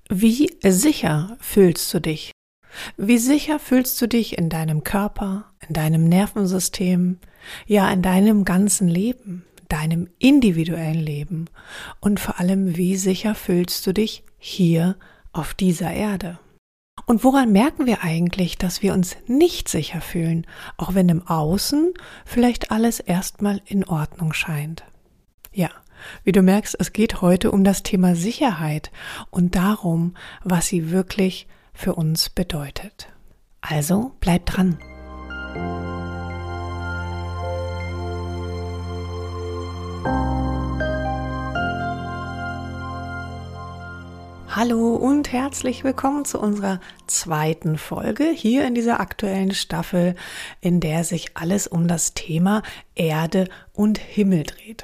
Wie sicher fühlst du dich? Wie sicher fühlst du dich in deinem Körper, in deinem Nervensystem, ja in deinem ganzen Leben, deinem individuellen Leben? Und vor allem, wie sicher fühlst du dich hier auf dieser Erde? Und woran merken wir eigentlich, dass wir uns nicht sicher fühlen, auch wenn im Außen vielleicht alles erstmal in Ordnung scheint? Ja, wie du merkst, es geht heute um das Thema Sicherheit und darum, was sie wirklich für uns bedeutet. Also bleib dran. Hallo und herzlich willkommen zu unserer zweiten Folge hier in dieser aktuellen Staffel, in der sich alles um das Thema Erde und Himmel dreht.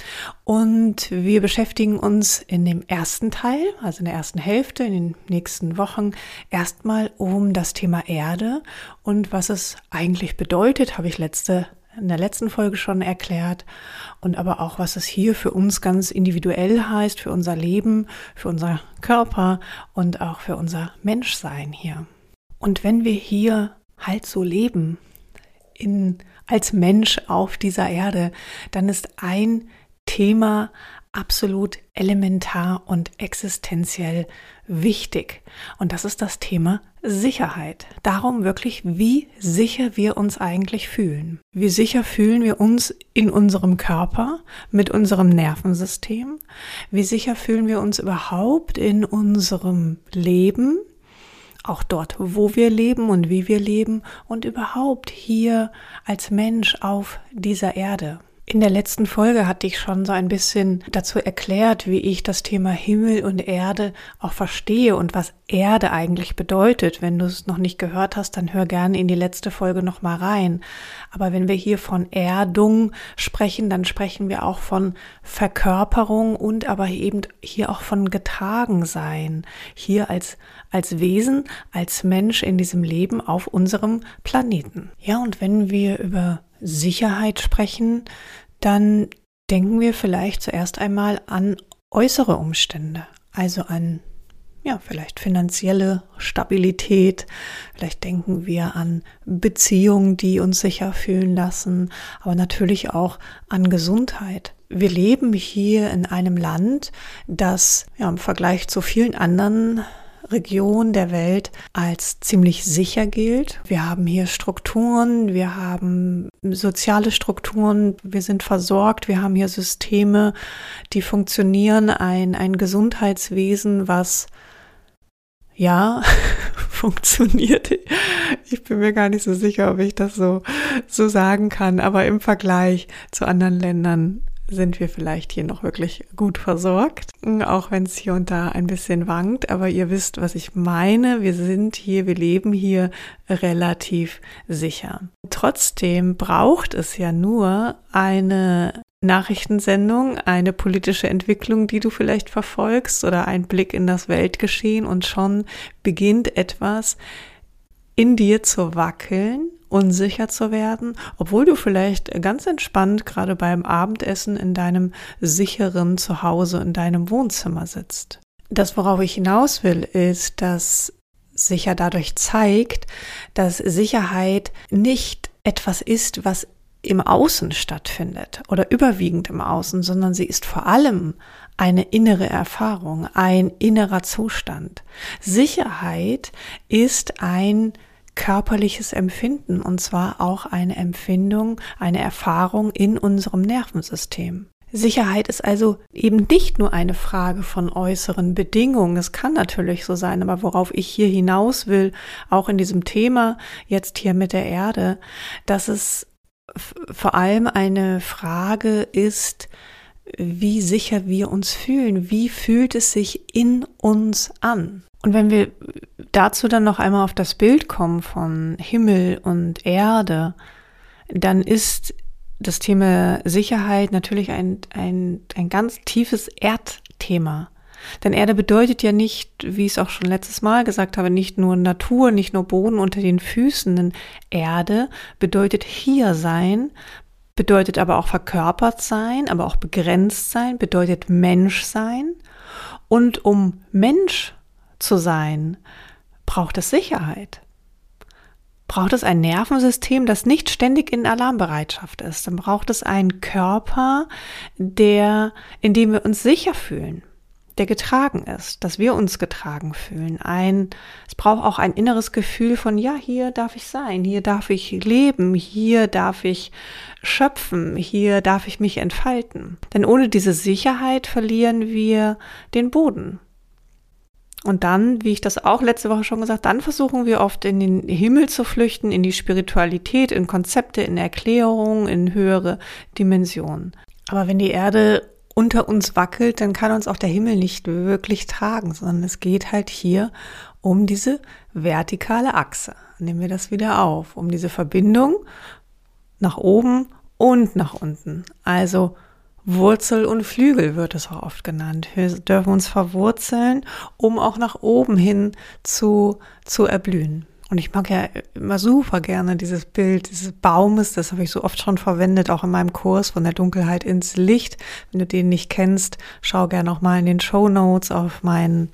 Und wir beschäftigen uns in dem ersten Teil, also in der ersten Hälfte, in den nächsten Wochen, erstmal um das Thema Erde und was es eigentlich bedeutet, habe ich in der letzten Folge schon erklärt, und aber auch, was es hier für uns ganz individuell heißt, für unser Leben, für unser Körper und auch für unser Menschsein hier. Und wenn wir hier halt so leben, als Mensch auf dieser Erde, dann ist ein Thema absolut elementar und existenziell wichtig. Und das ist das Thema Sicherheit. Darum wirklich, wie sicher wir uns eigentlich fühlen. Wie sicher fühlen wir uns in unserem Körper, mit unserem Nervensystem? Wie sicher fühlen wir uns überhaupt in unserem Leben? Auch dort, wo wir leben und wie wir leben und überhaupt hier als Mensch auf dieser Erde. In der letzten Folge hatte ich schon so ein bisschen dazu erklärt, wie ich das Thema Himmel und Erde auch verstehe und was Erde eigentlich bedeutet. Wenn du es noch nicht gehört hast, dann hör gerne in die letzte Folge noch mal rein. Aber wenn wir hier von Erdung sprechen, dann sprechen wir auch von Verkörperung und aber eben hier auch von Getragensein. Hier als Wesen, als Mensch in diesem Leben auf unserem Planeten. Ja, und wenn wir über Sicherheit sprechen, dann denken wir vielleicht zuerst einmal an äußere Umstände, also an vielleicht finanzielle Stabilität, vielleicht denken wir an Beziehungen, die uns sicher fühlen lassen, aber natürlich auch an Gesundheit. Wir leben hier in einem Land, das im Vergleich zu vielen anderen Region der Welt als ziemlich sicher gilt. Wir haben hier Strukturen, wir haben soziale Strukturen, wir sind versorgt, wir haben hier Systeme, die funktionieren, ein Gesundheitswesen, was funktioniert. Ich bin mir gar nicht so sicher, ob ich das so sagen kann, aber im Vergleich zu anderen Ländern sind wir vielleicht hier noch wirklich gut versorgt, auch wenn es hier und da ein bisschen wankt, aber ihr wisst, was ich meine. Wir leben hier relativ sicher. Trotzdem braucht es ja nur eine Nachrichtensendung, eine politische Entwicklung, die du vielleicht verfolgst, oder ein Blick in das Weltgeschehen, und schon beginnt etwas in dir zu wackeln, unsicher zu werden, obwohl du vielleicht ganz entspannt gerade beim Abendessen in deinem sicheren Zuhause, in deinem Wohnzimmer sitzt. Das, worauf ich hinaus will, ist, dass sich ja dadurch zeigt, dass Sicherheit nicht etwas ist, was im Außen stattfindet oder überwiegend im Außen, sondern sie ist vor allem eine innere Erfahrung, ein innerer Zustand. Sicherheit ist ein körperliches Empfinden, und zwar auch eine Empfindung, eine Erfahrung in unserem Nervensystem. Sicherheit ist also eben nicht nur eine Frage von äußeren Bedingungen. Es kann natürlich so sein, aber worauf ich hier hinaus will, auch in diesem Thema jetzt hier mit der Erde, dass es vor allem eine Frage ist, wie sicher wir uns fühlen. Wie fühlt es sich in uns an? Und wenn wir dazu dann noch einmal auf das Bild kommen von Himmel und Erde, dann ist das Thema Sicherheit natürlich ein ganz tiefes Erdthema. Denn Erde bedeutet ja nicht, wie ich es auch schon letztes Mal gesagt habe, nicht nur Natur, nicht nur Boden unter den Füßen. Denn Erde bedeutet hier sein, bedeutet aber auch verkörpert sein, aber auch begrenzt sein, bedeutet Mensch sein. Und um Mensch zu sein, braucht es Sicherheit. Braucht es ein Nervensystem, das nicht ständig in Alarmbereitschaft ist. Dann braucht es einen Körper, in dem wir uns sicher fühlen, der getragen ist, dass wir uns getragen fühlen. Es braucht auch ein inneres Gefühl von, ja, hier darf ich sein, hier darf ich leben, hier darf ich schöpfen, hier darf ich mich entfalten. Denn ohne diese Sicherheit verlieren wir den Boden. Und dann, wie ich das auch letzte Woche schon gesagt, dann versuchen wir oft in den Himmel zu flüchten, in die Spiritualität, in Konzepte, in Erklärungen, in höhere Dimensionen. Aber wenn die Erde unter uns wackelt, dann kann uns auch der Himmel nicht wirklich tragen, sondern es geht halt hier um diese vertikale Achse. Nehmen wir das wieder auf, um diese Verbindung nach oben und nach unten. Also Wurzel und Flügel wird es auch oft genannt. Wir dürfen uns verwurzeln, um auch nach oben hin zu erblühen. Und ich mag ja immer super gerne dieses Bild dieses Baumes, das habe ich so oft schon verwendet, auch in meinem Kurs von der Dunkelheit ins Licht. Wenn du den nicht kennst, schau gerne noch mal in den Shownotes auf meinen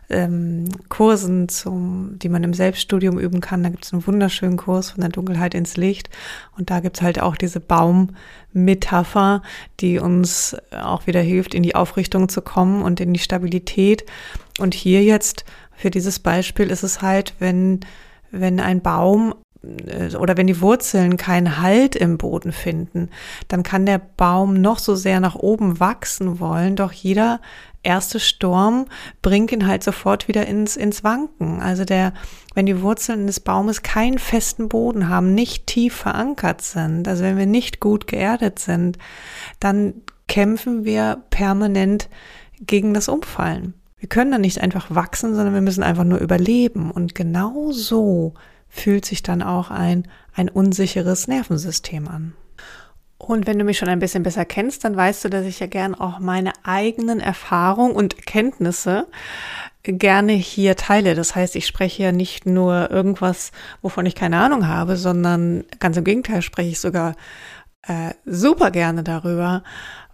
Kursen, die man im Selbststudium üben kann. Da gibt es einen wunderschönen Kurs von der Dunkelheit ins Licht. Und da gibt es halt auch diese Baummetapher, die uns auch wieder hilft, in die Aufrichtung zu kommen und in die Stabilität. Und hier jetzt für dieses Beispiel ist es halt, wenn ein Baum oder wenn die Wurzeln keinen Halt im Boden finden, dann kann der Baum noch so sehr nach oben wachsen wollen, doch jeder erste Sturm bringt ihn halt sofort wieder ins Wanken. Also wenn die Wurzeln des Baumes keinen festen Boden haben, nicht tief verankert sind, also wenn wir nicht gut geerdet sind, dann kämpfen wir permanent gegen das Umfallen. Wir können dann nicht einfach wachsen, sondern wir müssen einfach nur überleben. Und genau so fühlt sich dann auch ein unsicheres Nervensystem an. Und wenn du mich schon ein bisschen besser kennst, dann weißt du, dass ich ja gern auch meine eigenen Erfahrungen und Erkenntnisse gerne hier teile. Das heißt, ich spreche ja nicht nur irgendwas, wovon ich keine Ahnung habe, sondern ganz im Gegenteil spreche ich sogar super gerne darüber,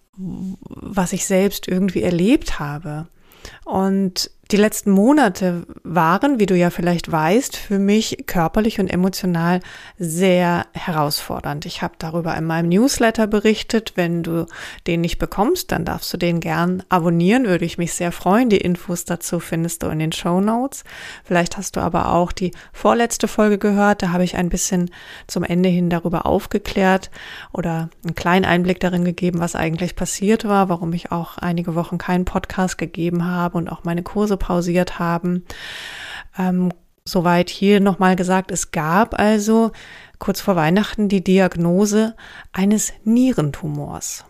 was ich selbst irgendwie erlebt habe. Und die letzten Monate waren, wie du ja vielleicht weißt, für mich körperlich und emotional sehr herausfordernd. Ich habe darüber in meinem Newsletter berichtet. Wenn du den nicht bekommst, dann darfst du den gern abonnieren, würde ich mich sehr freuen. Die Infos dazu findest du in den Shownotes. Vielleicht hast du aber auch die vorletzte Folge gehört. Da habe ich ein bisschen zum Ende hin darüber aufgeklärt oder einen kleinen Einblick darin gegeben, was eigentlich passiert war, warum ich auch einige Wochen keinen Podcast gegeben habe und auch meine Kurse pausiert haben. Soweit hier nochmal gesagt, es gab also kurz vor Weihnachten die Diagnose eines Nierentumors.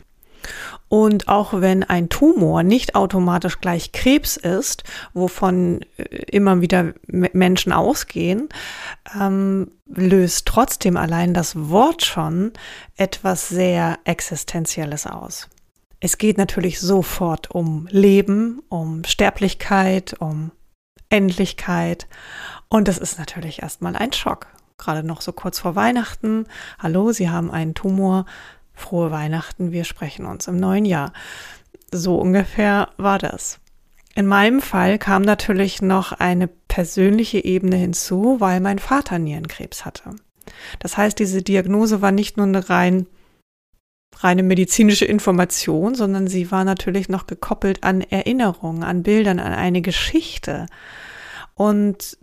Und auch wenn ein Tumor nicht automatisch gleich Krebs ist, wovon immer wieder Menschen ausgehen, löst trotzdem allein das Wort schon etwas sehr Existenzielles aus. Es geht natürlich sofort um Leben, um Sterblichkeit, um Endlichkeit und das ist natürlich erstmal ein Schock. Gerade noch so kurz vor Weihnachten. Hallo, Sie haben einen Tumor. Frohe Weihnachten, wir sprechen uns im neuen Jahr. So ungefähr war das. In meinem Fall kam natürlich noch eine persönliche Ebene hinzu, weil mein Vater Nierenkrebs hatte. Das heißt, diese Diagnose war nicht nur eine reine medizinische Information, sondern sie war natürlich noch gekoppelt an Erinnerungen, an Bildern, an eine Geschichte und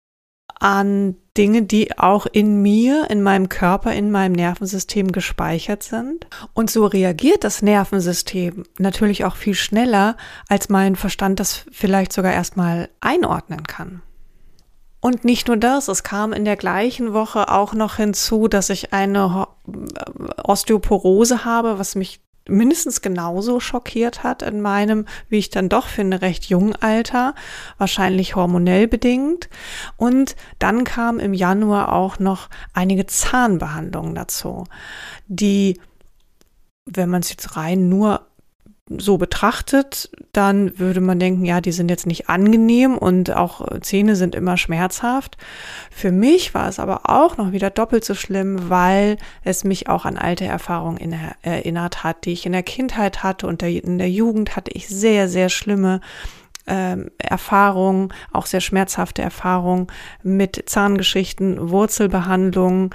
an Dinge, die auch in mir, in meinem Körper, in meinem Nervensystem gespeichert sind. Und so reagiert das Nervensystem natürlich auch viel schneller, als mein Verstand das vielleicht sogar erstmal einordnen kann. Und nicht nur das, es kam in der gleichen Woche auch noch hinzu, dass ich eine Osteoporose habe, was mich mindestens genauso schockiert hat in meinem, wie ich dann doch finde, recht jungen Alter, wahrscheinlich hormonell bedingt. Und dann kam im Januar auch noch einige Zahnbehandlungen dazu, die, wenn man es jetzt rein nur so betrachtet, dann würde man denken, ja, die sind jetzt nicht angenehm und auch Zähne sind immer schmerzhaft. Für mich war es aber auch noch wieder doppelt so schlimm, weil es mich auch an alte Erfahrungen erinnert hat, die ich in der Kindheit hatte und in der Jugend hatte ich sehr, sehr schlimme Erfahrungen, auch sehr schmerzhafte Erfahrungen mit Zahngeschichten, Wurzelbehandlungen.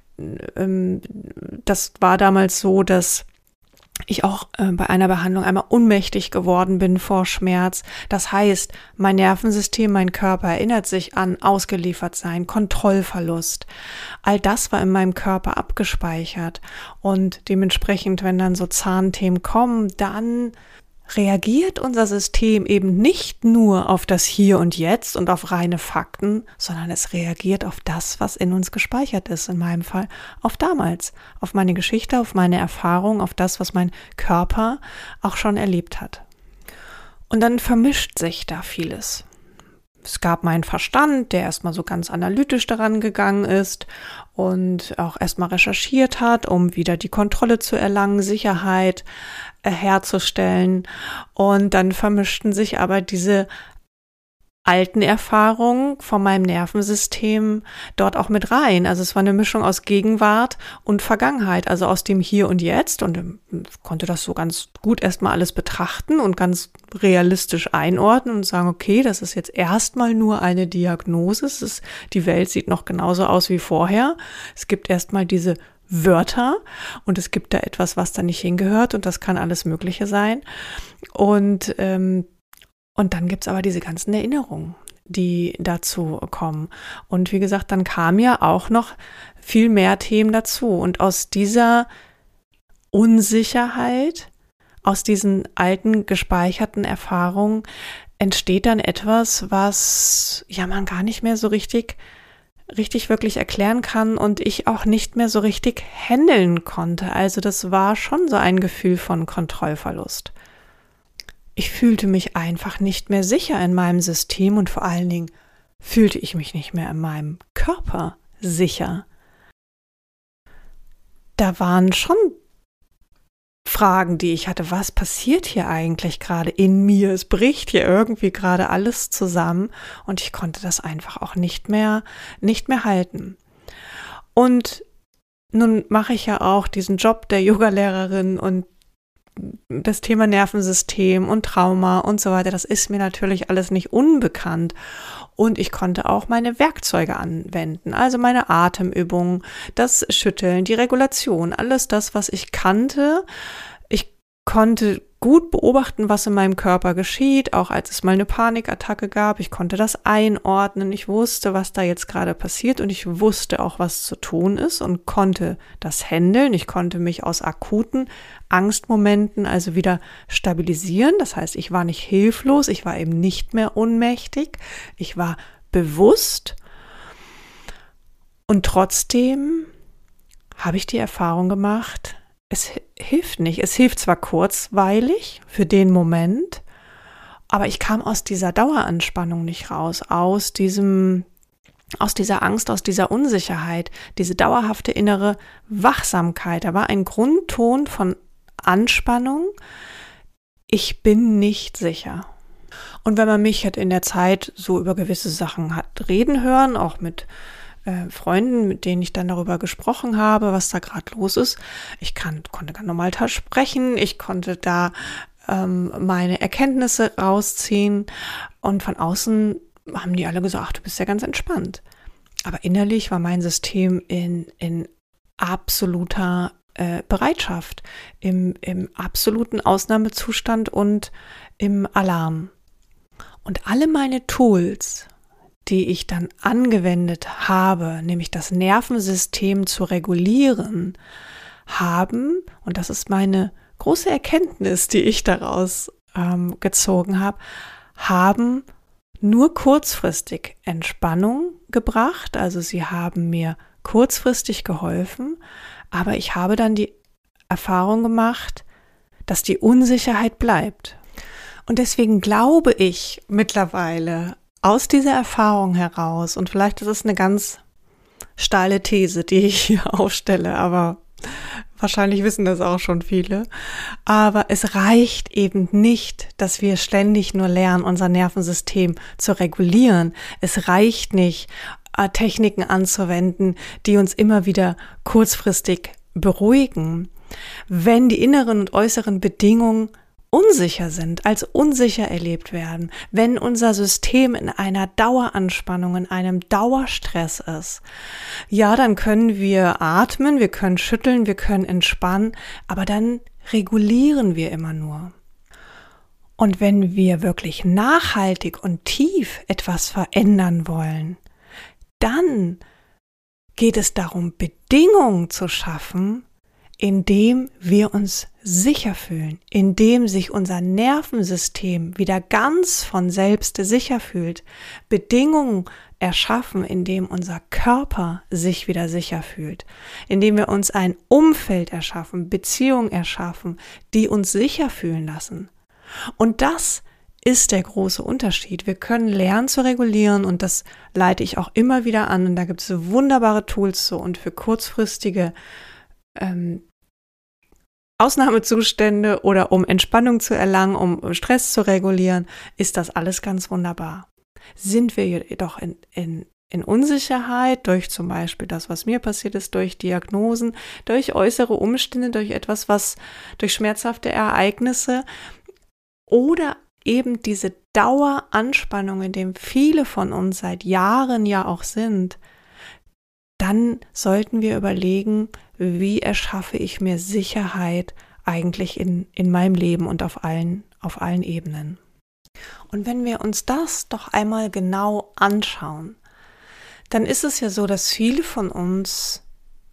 Das war damals so, dass ich auch bei einer Behandlung einmal ohnmächtig geworden bin vor Schmerz. Das heißt, mein Nervensystem, mein Körper erinnert sich an Ausgeliefertsein, Kontrollverlust. All das war in meinem Körper abgespeichert. Und dementsprechend, wenn dann so Zahnthemen kommen, dann reagiert unser System eben nicht nur auf das Hier und Jetzt und auf reine Fakten, sondern es reagiert auf das, was in uns gespeichert ist, in meinem Fall auf damals, auf meine Geschichte, auf meine Erfahrung, auf das, was mein Körper auch schon erlebt hat. Und dann vermischt sich da vieles. Es gab meinen Verstand, der erstmal so ganz analytisch daran gegangen ist und auch erstmal recherchiert hat, um wieder die Kontrolle zu erlangen, Sicherheit herzustellen. Und dann vermischten sich aber diese alten Erfahrungen von meinem Nervensystem dort auch mit rein. Also es war eine Mischung aus Gegenwart und Vergangenheit, also aus dem Hier und Jetzt, und konnte das so ganz gut erstmal alles betrachten und ganz realistisch einordnen und sagen, okay, das ist jetzt erstmal nur eine Diagnose, die Welt sieht noch genauso aus wie vorher. Es gibt erstmal diese Wörter und es gibt da etwas, was da nicht hingehört, und das kann alles Mögliche sein. Und dann gibt's aber diese ganzen Erinnerungen, die dazu kommen. Und wie gesagt, dann kamen ja auch noch viel mehr Themen dazu. Und aus dieser Unsicherheit, aus diesen alten gespeicherten Erfahrungen entsteht dann etwas, was ja man gar nicht mehr so richtig wirklich erklären kann und ich auch nicht mehr so richtig handeln konnte. Also das war schon so ein Gefühl von Kontrollverlust. Ich fühlte mich einfach nicht mehr sicher in meinem System und vor allen Dingen fühlte ich mich nicht mehr in meinem Körper sicher. Da waren schon Fragen, die ich hatte. Was passiert hier eigentlich gerade in mir? Es bricht hier irgendwie gerade alles zusammen und ich konnte das einfach auch nicht mehr halten. Und nun mache ich ja auch diesen Job der Yogalehrerin und das Thema Nervensystem und Trauma und so weiter, das ist mir natürlich alles nicht unbekannt. Und ich konnte auch meine Werkzeuge anwenden, also meine Atemübungen, das Schütteln, die Regulation, alles das, was ich kannte. Ich konnte gut beobachten, was in meinem Körper geschieht, auch als es mal eine Panikattacke gab. Ich konnte das einordnen, ich wusste, was da jetzt gerade passiert und ich wusste auch, was zu tun ist und konnte das handeln. Ich konnte mich aus akuten Angstmomenten also wieder stabilisieren. Das heißt, ich war nicht hilflos, ich war eben nicht mehr ohnmächtig, ich war bewusst und trotzdem habe ich die Erfahrung gemacht, es hilft nicht. Es hilft zwar kurzweilig für den Moment, aber ich kam aus dieser Daueranspannung nicht raus, aus dieser Angst, aus dieser Unsicherheit, diese dauerhafte innere Wachsamkeit. Da war ein Grundton von Anspannung. Ich bin nicht sicher. Und wenn man mich in der Zeit so über gewisse Sachen hat reden hören, auch mit Freunden, mit denen ich dann darüber gesprochen habe, was da gerade los ist. Ich konnte ganz normal sprechen, ich konnte da meine Erkenntnisse rausziehen und von außen haben die alle gesagt, ach, du bist ja ganz entspannt. Aber innerlich war mein System in absoluter Bereitschaft, im absoluten Ausnahmezustand und im Alarm. Und alle meine Tools, die ich dann angewendet habe, nämlich das Nervensystem zu regulieren, haben, und das ist meine große Erkenntnis, die ich daraus gezogen habe, haben nur kurzfristig Entspannung gebracht. Also sie haben mir kurzfristig geholfen, aber ich habe dann die Erfahrung gemacht, dass die Unsicherheit bleibt. Und deswegen glaube ich mittlerweile, aus dieser Erfahrung heraus, und vielleicht ist es eine ganz steile These, die ich hier aufstelle, aber wahrscheinlich wissen das auch schon viele, aber es reicht eben nicht, dass wir ständig nur lernen, unser Nervensystem zu regulieren. Es reicht nicht, Techniken anzuwenden, die uns immer wieder kurzfristig beruhigen. Wenn die inneren und äußeren Bedingungen unsicher sind, als unsicher erlebt werden, wenn unser System in einer Daueranspannung, in einem Dauerstress ist, ja, dann können wir atmen, wir können schütteln, wir können entspannen, aber dann regulieren wir immer nur. Und wenn wir wirklich nachhaltig und tief etwas verändern wollen, dann geht es darum, Bedingungen zu schaffen, indem wir uns sicher fühlen, indem sich unser Nervensystem wieder ganz von selbst sicher fühlt, Bedingungen erschaffen, indem unser Körper sich wieder sicher fühlt, indem wir uns ein Umfeld erschaffen, Beziehungen erschaffen, die uns sicher fühlen lassen. Und das ist der große Unterschied. Wir können lernen zu regulieren und das leite ich auch immer wieder an und da gibt es wunderbare Tools so und für kurzfristige Ausnahmezustände oder um Entspannung zu erlangen, um Stress zu regulieren, ist das alles ganz wunderbar. Sind wir jedoch in Unsicherheit durch zum Beispiel das, was mir passiert ist, durch Diagnosen, durch äußere Umstände, durch durch schmerzhafte Ereignisse oder eben diese Daueranspannung, in dem viele von uns seit Jahren ja auch sind, dann sollten wir überlegen, wie erschaffe ich mir Sicherheit eigentlich in meinem Leben und auf allen Ebenen. Und wenn wir uns das doch einmal genau anschauen, dann ist es ja so, dass viele von uns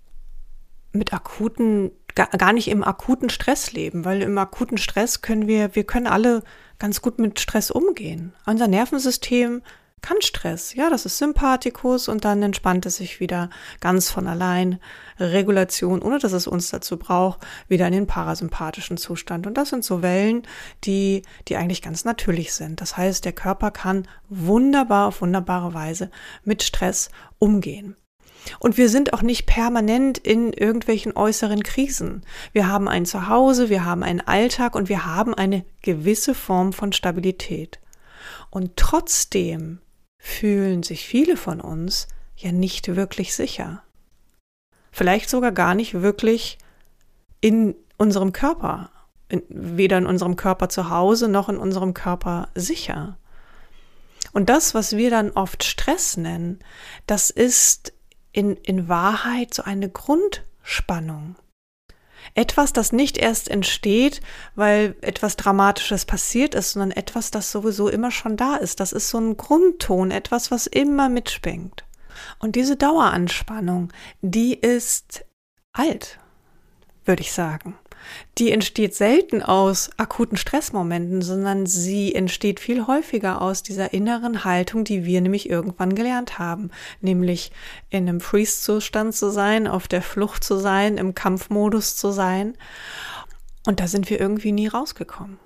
mit gar nicht im akuten Stress leben, weil im akuten Stress können wir können alle ganz gut mit Stress umgehen. Unser Nervensystem kann Stress, ja, das ist Sympathikus und dann entspannt es sich wieder ganz von allein. Regulation, ohne dass es uns dazu braucht, wieder in den parasympathischen Zustand. Und das sind so Wellen, die eigentlich ganz natürlich sind. Das heißt, der Körper kann auf wunderbare Weise mit Stress umgehen. Und wir sind auch nicht permanent in irgendwelchen äußeren Krisen. Wir haben ein Zuhause, wir haben einen Alltag und wir haben eine gewisse Form von Stabilität. Und trotzdem fühlen sich viele von uns ja nicht wirklich sicher. Vielleicht sogar gar nicht wirklich in unserem Körper, weder in unserem Körper zu Hause noch in unserem Körper sicher. Und das, was wir dann oft Stress nennen, das ist in Wahrheit so eine Grundspannung. Etwas, das nicht erst entsteht, weil etwas Dramatisches passiert ist, sondern etwas, das sowieso immer schon da ist. Das ist so ein Grundton, etwas, was immer mitschwingt. Und diese Daueranspannung, die ist alt, würde ich sagen. Die entsteht selten aus akuten Stressmomenten, sondern sie entsteht viel häufiger aus dieser inneren Haltung, die wir nämlich irgendwann gelernt haben, nämlich in einem Freeze-Zustand zu sein, auf der Flucht zu sein, im Kampfmodus zu sein. Und da sind wir irgendwie nie rausgekommen.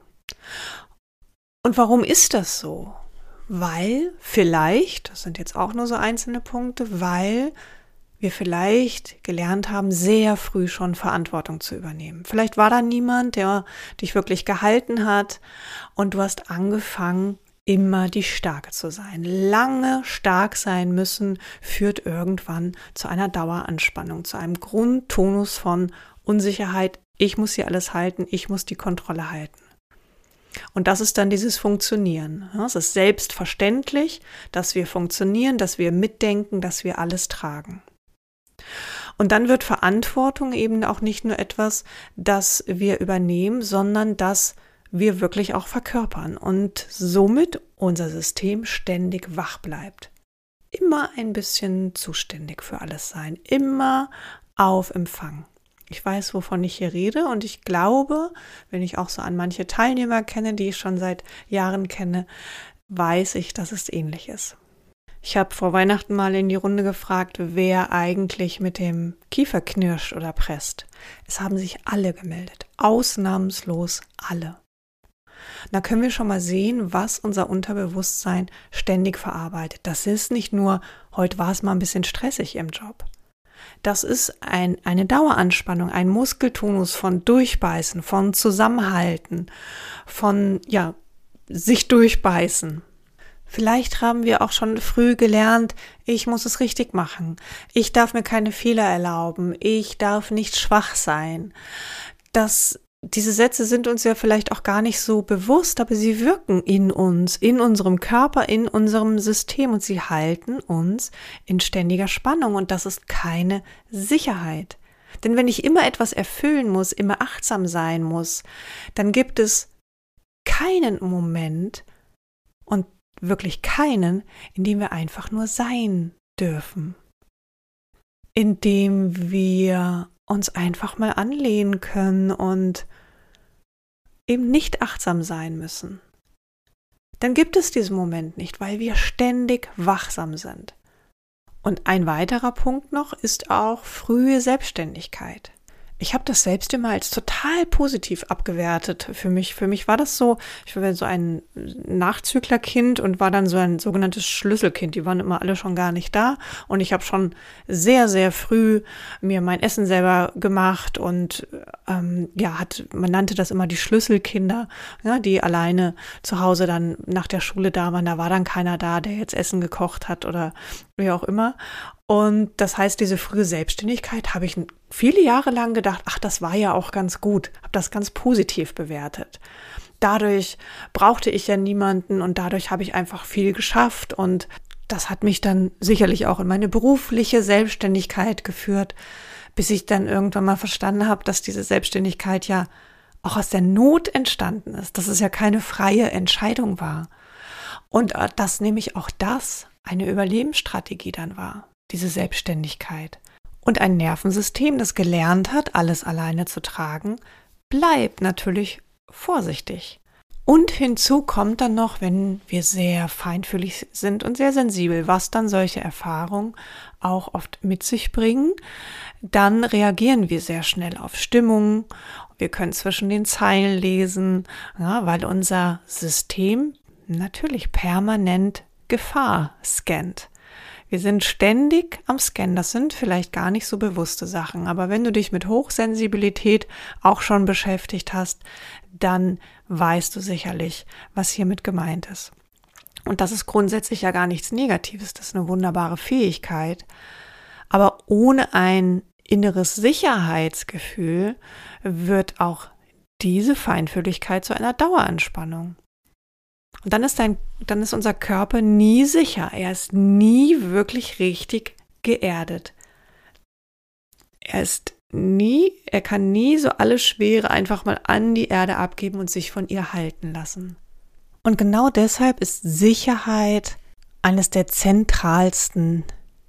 Und warum ist das so? Weil vielleicht, das sind jetzt auch nur so einzelne Punkte, weil wir vielleicht gelernt haben, sehr früh schon Verantwortung zu übernehmen. Vielleicht war da niemand, der dich wirklich gehalten hat und du hast angefangen, immer die Starke zu sein. Lange stark sein müssen führt irgendwann zu einer Daueranspannung, zu einem Grundtonus von Unsicherheit. Ich muss hier alles halten, ich muss die Kontrolle halten. Und das ist dann dieses Funktionieren. Es ist selbstverständlich, dass wir funktionieren, dass wir mitdenken, dass wir alles tragen. Und dann wird Verantwortung eben auch nicht nur etwas, das wir übernehmen, sondern das wir wirklich auch verkörpern und somit unser System ständig wach bleibt. Immer ein bisschen zuständig für alles sein, immer auf Empfang. Ich weiß, wovon ich hier rede und ich glaube, wenn ich auch so an manche Teilnehmer kenne, die ich schon seit Jahren kenne, weiß ich, dass es ähnlich ist. Ich habe vor Weihnachten mal in die Runde gefragt, wer eigentlich mit dem Kiefer knirscht oder presst. Es haben sich alle gemeldet, ausnahmslos alle. Da können wir schon mal sehen, was unser Unterbewusstsein ständig verarbeitet. Das ist nicht nur, heute war es mal ein bisschen stressig im Job. Das ist eine Daueranspannung, ein Muskeltonus von Durchbeißen, von Zusammenhalten, von sich durchbeißen. Vielleicht haben wir auch schon früh gelernt, ich muss es richtig machen. Ich darf mir keine Fehler erlauben. Ich darf nicht schwach sein. Das diese Sätze sind uns ja vielleicht auch gar nicht so bewusst, aber sie wirken in uns, in unserem Körper, in unserem System und sie halten uns in ständiger Spannung und das ist keine Sicherheit. Denn wenn ich immer etwas erfüllen muss, immer achtsam sein muss, dann gibt es keinen Moment und wirklich keinen, in dem wir einfach nur sein dürfen. In dem wir uns einfach mal anlehnen können und eben nicht achtsam sein müssen. Dann gibt es diesen Moment nicht, weil wir ständig wachsam sind. Und ein weiterer Punkt noch ist auch frühe Selbstständigkeit. Ich habe das selbst immer als total positiv abgewertet. Für mich war das so, ich war so ein Nachzüglerkind und war dann so ein sogenanntes Schlüsselkind. Die waren immer alle schon gar nicht da und ich habe schon sehr, sehr früh mir mein Essen selber gemacht und man nannte das immer die Schlüsselkinder, ja, die alleine zu Hause dann nach der Schule da waren. Da war dann keiner da, der jetzt Essen gekocht hat oder wie auch immer. Und das heißt, diese frühe Selbstständigkeit habe ich viele Jahre lang gedacht, ach, das war ja auch ganz gut, habe das ganz positiv bewertet. Dadurch brauchte ich ja niemanden und dadurch habe ich einfach viel geschafft und das hat mich dann sicherlich auch in meine berufliche Selbstständigkeit geführt, bis ich dann irgendwann mal verstanden habe, dass diese Selbstständigkeit ja auch aus der Not entstanden ist, dass es ja keine freie Entscheidung war und dass nämlich auch das eine Überlebensstrategie dann war. Diese Selbstständigkeit. Und ein Nervensystem, das gelernt hat, alles alleine zu tragen, bleibt natürlich vorsichtig. Und hinzu kommt dann noch, wenn wir sehr feinfühlig sind und sehr sensibel, was dann solche Erfahrungen auch oft mit sich bringen, dann reagieren wir sehr schnell auf Stimmungen. Wir können zwischen den Zeilen lesen, ja, weil unser System natürlich permanent Gefahr scannt. Wir sind ständig am Scannen, das sind vielleicht gar nicht so bewusste Sachen, aber wenn du dich mit Hochsensibilität auch schon beschäftigt hast, dann weißt du sicherlich, was hiermit gemeint ist. Und das ist grundsätzlich ja gar nichts Negatives, das ist eine wunderbare Fähigkeit, aber ohne ein inneres Sicherheitsgefühl wird auch diese Feinfühligkeit zu einer Daueranspannung. Und dann ist unser Körper nie sicher. Er ist nie wirklich richtig geerdet. Er kann nie so alle Schwere einfach mal an die Erde abgeben und sich von ihr halten lassen. Und genau deshalb ist Sicherheit eines der zentralsten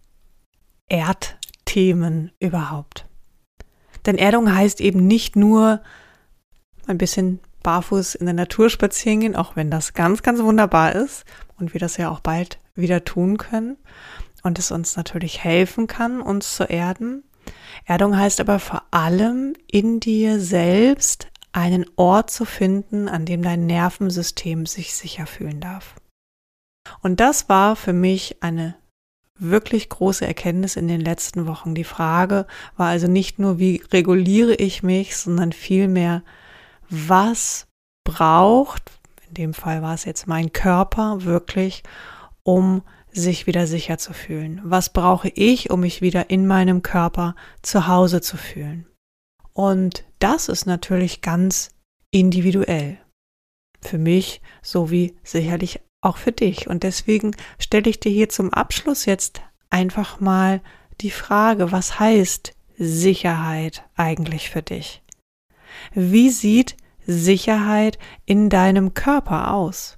Erdthemen überhaupt. Denn Erdung heißt eben nicht nur ein bisschen barfuß in der Natur spazieren gehen, auch wenn das ganz, ganz wunderbar ist und wir das ja auch bald wieder tun können und es uns natürlich helfen kann, uns zu erden. Erdung heißt aber vor allem in dir selbst einen Ort zu finden, an dem dein Nervensystem sich sicher fühlen darf. Und das war für mich eine wirklich große Erkenntnis in den letzten Wochen. Die Frage war also nicht nur, wie reguliere ich mich, sondern vielmehr, was braucht, in dem Fall war es jetzt mein Körper wirklich, um sich wieder sicher zu fühlen? Was brauche ich, um mich wieder in meinem Körper zu Hause zu fühlen? Und das ist natürlich ganz individuell. Für mich sowie sicherlich auch für dich. Und deswegen stelle ich dir hier zum Abschluss jetzt einfach mal die Frage, was heißt Sicherheit eigentlich für dich? Wie sieht Sicherheit in deinem Körper aus?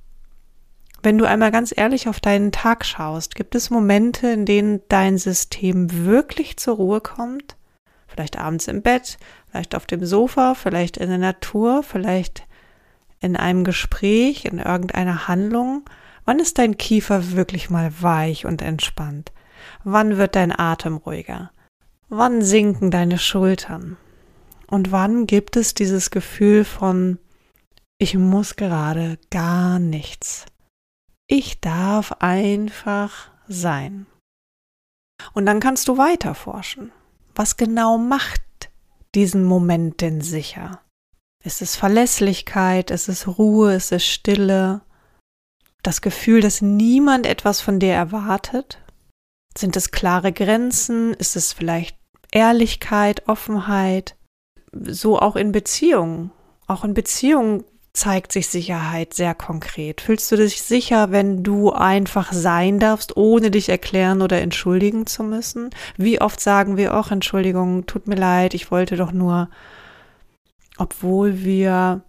Wenn du einmal ganz ehrlich auf deinen Tag schaust, gibt es Momente, in denen dein System wirklich zur Ruhe kommt? Vielleicht abends im Bett, vielleicht auf dem Sofa, vielleicht in der Natur, vielleicht in einem Gespräch, in irgendeiner Handlung. Wann ist dein Kiefer wirklich mal weich und entspannt? Wann wird dein Atem ruhiger? Wann sinken deine Schultern? Und wann gibt es dieses Gefühl von, ich muss gerade gar nichts. Ich darf einfach sein. Und dann kannst du weiter forschen. Was genau macht diesen Moment denn sicher? Ist es Verlässlichkeit? Ist es Ruhe? Ist es Stille? Das Gefühl, dass niemand etwas von dir erwartet? Sind es klare Grenzen? Ist es vielleicht Ehrlichkeit, Offenheit? so auch in Beziehungen. Auch in Beziehungen zeigt sich Sicherheit sehr konkret. Fühlst du dich sicher, wenn du einfach sein darfst, ohne dich erklären oder entschuldigen zu müssen? Wie oft sagen wir auch, Entschuldigung, tut mir leid, ich wollte doch nur, obwohl wir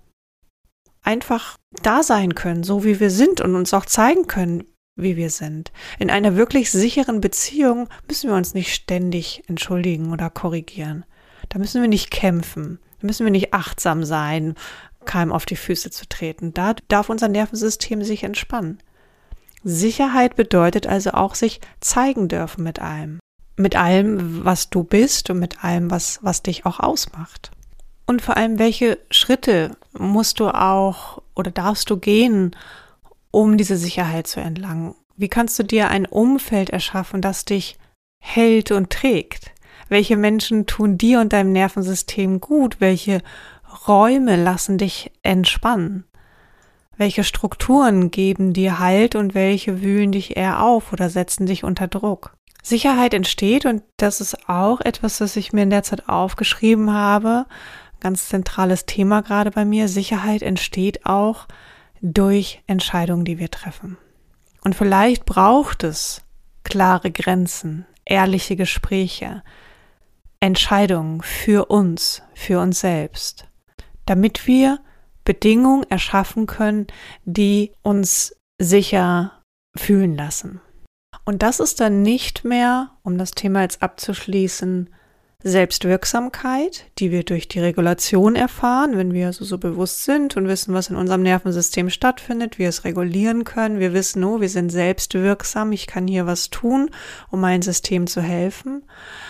einfach da sein können, so wie wir sind und uns auch zeigen können, wie wir sind. In einer wirklich sicheren Beziehung müssen wir uns nicht ständig entschuldigen oder korrigieren. Da müssen wir nicht kämpfen, da müssen wir nicht achtsam sein, keinem auf die Füße zu treten. Da darf unser Nervensystem sich entspannen. Sicherheit bedeutet also auch sich zeigen dürfen mit allem. Mit allem, was du bist und mit allem, was dich auch ausmacht. Und vor allem, welche Schritte musst du auch oder darfst du gehen, um diese Sicherheit zu erlangen? Wie kannst du dir ein Umfeld erschaffen, das dich hält und trägt? Welche Menschen tun dir und deinem Nervensystem gut? Welche Räume lassen dich entspannen? Welche Strukturen geben dir Halt und welche wühlen dich eher auf oder setzen dich unter Druck? Sicherheit entsteht, und das ist auch etwas, was ich mir in der Zeit aufgeschrieben habe, ganz zentrales Thema gerade bei mir. Sicherheit entsteht auch durch Entscheidungen, die wir treffen. Und vielleicht braucht es klare Grenzen, ehrliche Gespräche, Entscheidungen für uns selbst, damit wir Bedingungen erschaffen können, die uns sicher fühlen lassen. Und das ist dann nicht mehr, um das Thema jetzt abzuschließen, Selbstwirksamkeit, die wir durch die Regulation erfahren, wenn wir so bewusst sind und wissen, was in unserem Nervensystem stattfindet, wir es regulieren können, wir wissen, wir sind selbstwirksam, ich kann hier was tun, um mein System zu helfen.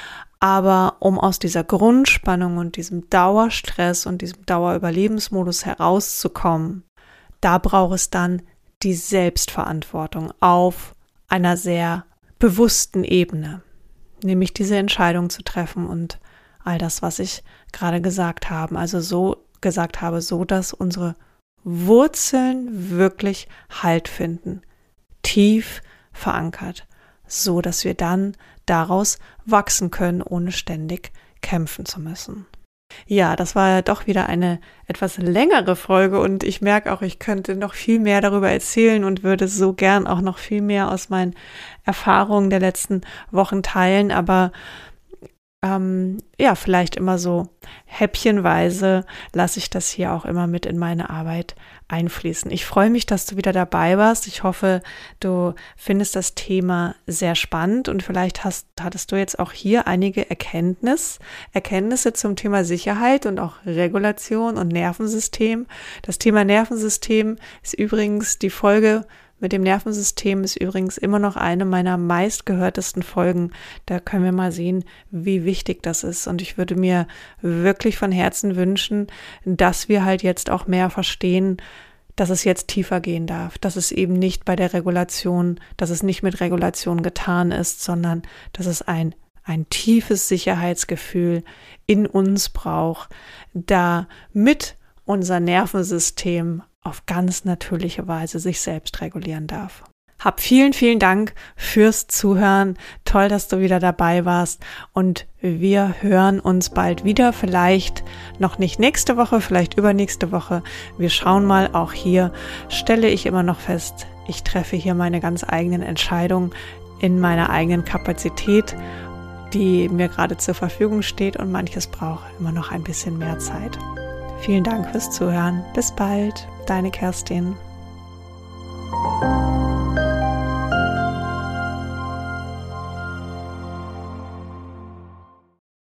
Aber um aus dieser Grundspannung und diesem Dauerstress und diesem Dauerüberlebensmodus herauszukommen, da braucht es dann die Selbstverantwortung auf einer sehr bewussten Ebene, nämlich diese Entscheidung zu treffen und all das, was ich gerade gesagt habe, so dass unsere Wurzeln wirklich Halt finden, tief verankert, so dass wir dann daraus wachsen können, ohne ständig kämpfen zu müssen. Ja, das war ja doch wieder eine etwas längere Folge und ich merke auch, ich könnte noch viel mehr darüber erzählen und würde so gern auch noch viel mehr aus meinen Erfahrungen der letzten Wochen teilen, aber vielleicht immer so häppchenweise lasse ich das hier auch immer mit in meine Arbeit einfließen. Ich freue mich, dass du wieder dabei warst. Ich hoffe, du findest das Thema sehr spannend und vielleicht hattest du jetzt auch hier einige Erkenntnisse zum Thema Sicherheit und auch Regulation und Nervensystem. Das Thema Nervensystem ist übrigens die Folge mit dem Nervensystem ist übrigens immer noch eine meiner meistgehörtesten Folgen. Da können wir mal sehen, wie wichtig das ist. Und ich würde mir wirklich von Herzen wünschen, dass wir halt jetzt auch mehr verstehen, dass es jetzt tiefer gehen darf, dass es eben nicht bei der Regulation, dass es nicht mit Regulation getan ist, sondern dass es ein tiefes Sicherheitsgefühl in uns braucht, damit unser Nervensystem auf ganz natürliche Weise sich selbst regulieren darf. Hab vielen, vielen Dank fürs Zuhören. Toll, dass du wieder dabei warst und wir hören uns bald wieder. Vielleicht noch nicht nächste Woche, vielleicht übernächste Woche. Wir schauen mal. Auch hier stelle ich immer noch fest, ich treffe hier meine ganz eigenen Entscheidungen in meiner eigenen Kapazität, die mir gerade zur Verfügung steht und manches braucht immer noch ein bisschen mehr Zeit. Vielen Dank fürs Zuhören. Bis bald, deine Kerstin.